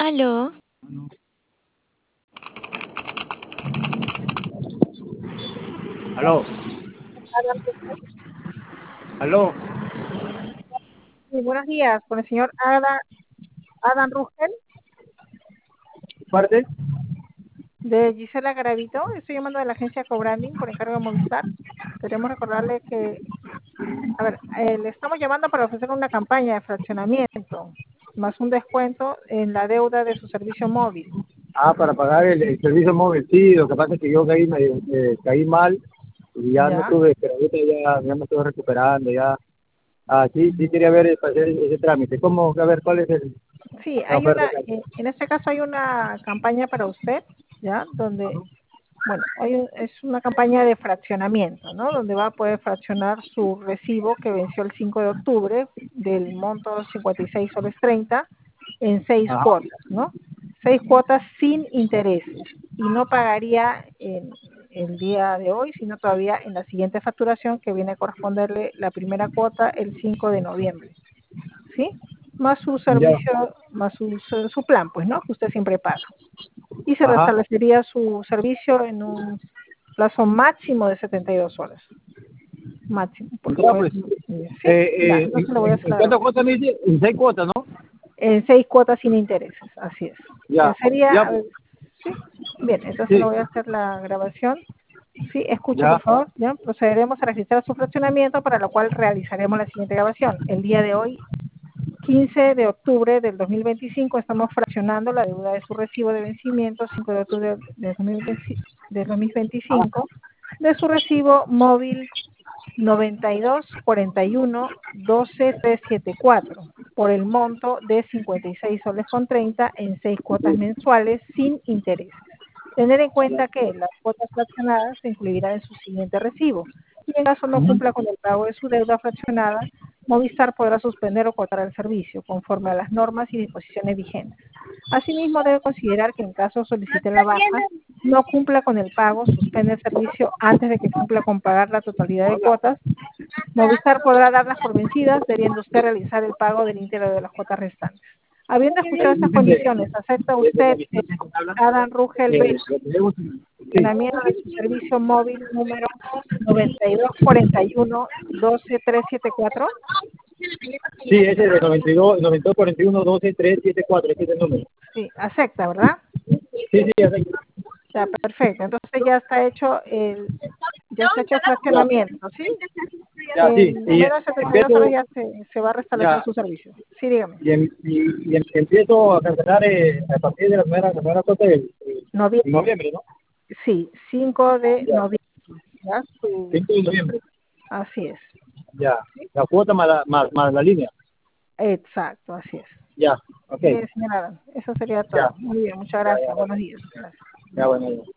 Aló, Aló, aló, Sí, buenos días, con el señor Adam Rugel, parte. de Gisela Garavito. Estoy llamando de la agencia Cobranding por encargo de Movistar. Queremos recordarle que, le estamos llamando para ofrecer una campaña de fraccionamiento, más un descuento en la deuda de su servicio móvil. Para pagar el servicio móvil, sí, lo que pasa es que yo caí mal y ya no Ya. tuve, pero ahorita ya me estoy recuperando, ya. Sí quería ver, hacer ese trámite. ¿Cómo? A ver, ¿cuál es Sí, la hay oferta una, que hay? en este caso hay una campaña para usted, ¿ya? Donde, bueno, es una campaña de fraccionamiento, ¿no? Donde va a poder fraccionar su recibo que venció el 5 de octubre del monto 56 soles 30 en 6 cuotas, ¿no? 6 cuotas sin intereses y no pagaría en el día de hoy, sino todavía en la siguiente facturación que viene a corresponderle la primera cuota el 5 de noviembre, ¿sí? Más su Ya, servicio, más su plan, pues, ¿no? Que usted siempre paga. Y se ajá. restablecería su servicio en un plazo máximo de 72 horas. Máximo, porque Ya, puede pues, ser. Sí, ya, entonces le voy a hacer ¿en la cuántas grabación. cuotas me dice? En 6 cuotas, ¿no? En 6 cuotas sin intereses, así es. Ya Ya, sería, ya, pues, sí, bien, entonces le sí, voy a hacer la grabación. Sí, escuche por ya, favor, ya procederemos a registrar su fraccionamiento, para lo cual realizaremos la siguiente grabación. El día de hoy, 15 de octubre del 2025, estamos fraccionando la deuda de su recibo de vencimiento 5 de octubre del 2025 de su recibo móvil 9241-12374 por el monto de 56 soles con 30 en 6 cuotas mensuales sin intereses. Tener en cuenta que las cuotas fraccionadas se incluirán en su siguiente recibo y en caso no cumpla con el pago de su deuda fraccionada, Movistar podrá suspender o cortar el servicio conforme a las normas y disposiciones vigentes. Asimismo, debe considerar que en caso solicite la baja, no cumpla con el pago, suspende el servicio antes de que cumpla con pagar la totalidad de cuotas. Movistar podrá darlas por vencidas, debiendo usted realizar el pago del íntegro de las cuotas restantes. Habiendo escuchado estas condiciones, ¿acepta usted Adam Rugel sí. fraccionamiento de su servicio móvil número 9241-12374? Sí, ese de 9241-12-374, ese es el número. Sí, acepta, ¿verdad? Sí, ya sé. Ya, perfecto. Entonces ya está hecho el Ya, fraccionamiento, ¿sí? ya, sí. En Y menos de 72 horas empiezo, ya se va a restablecer ya, su servicio. Sí, dígame. empiezo a cancelar a partir de la primera cuota en Noviembre. noviembre, ¿no? Sí, 5 de Ya, noviembre. ¿Ya? 5 de noviembre. Así es. Ya, la cuota más la línea. Exacto, así es. Ya, ok. Bien, señora, eso sería Ya, todo. Muy bien, muchas ya, gracias. Buenos días. Gracias. ya, bueno. Ya.